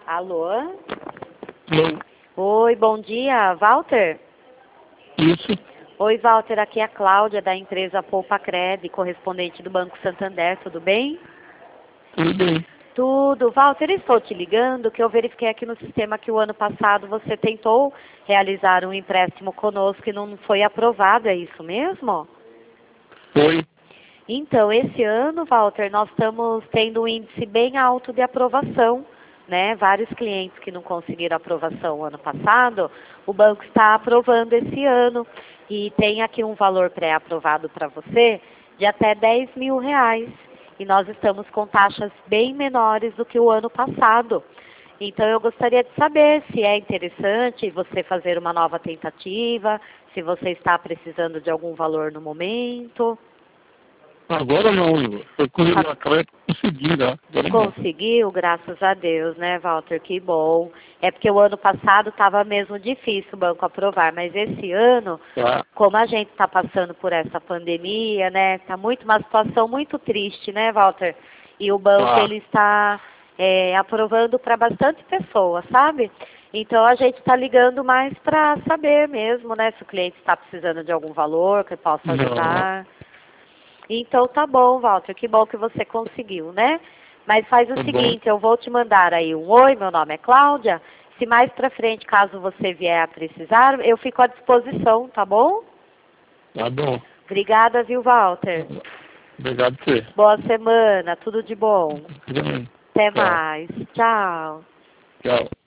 Alô? Alô? Oi, bom dia, Walter? Isso? Oi, Walter, aqui é a Cláudia da empresa Poupa Cred, correspondente do Banco Santander, tudo bem? Tudo bem. Tudo. Walter, estou te ligando que eu verifiquei aqui no sistema que o ano passado você tentou realizar um empréstimo conosco e não foi aprovado, é isso mesmo? Foi? Então, esse ano, Walter, nós estamos tendo um índice bem alto de aprovação, né? Vários clientes que não conseguiram aprovação ano passado, o banco está aprovando esse ano. E tem aqui um valor pré-aprovado para você de até R$ 10.000. E nós estamos com taxas bem menores do que o ano passado. Então, eu gostaria de saber se é interessante você fazer uma nova tentativa, se você está precisando de algum valor no momento. Agora não, eu corri na crédito e consegui, né? Agora não. Conseguiu, graças a Deus, né, Walter? Que bom. É porque o ano passado estava mesmo difícil o banco aprovar, mas esse ano, Tá. como a gente está passando por essa pandemia, né, está uma situação muito triste, né, Walter? E o banco, Tá. ele está aprovando para bastante pessoas, sabe? Então, a gente está ligando mais para saber mesmo, né, se o cliente está precisando de algum valor que possa Não. ajudar. Então tá bom, Walter, que bom que você conseguiu, né? Mas faz o Tá seguinte, eu vou te mandar aí um oi, meu nome é Cláudia. Se mais pra frente, caso você vier a precisar, eu fico à disposição, tá bom? Tá bom. Obrigada, viu, Walter? Obrigado a você. Boa semana, tudo de bom. Tudo bem. Até Tchau. mais. Tchau. Tchau.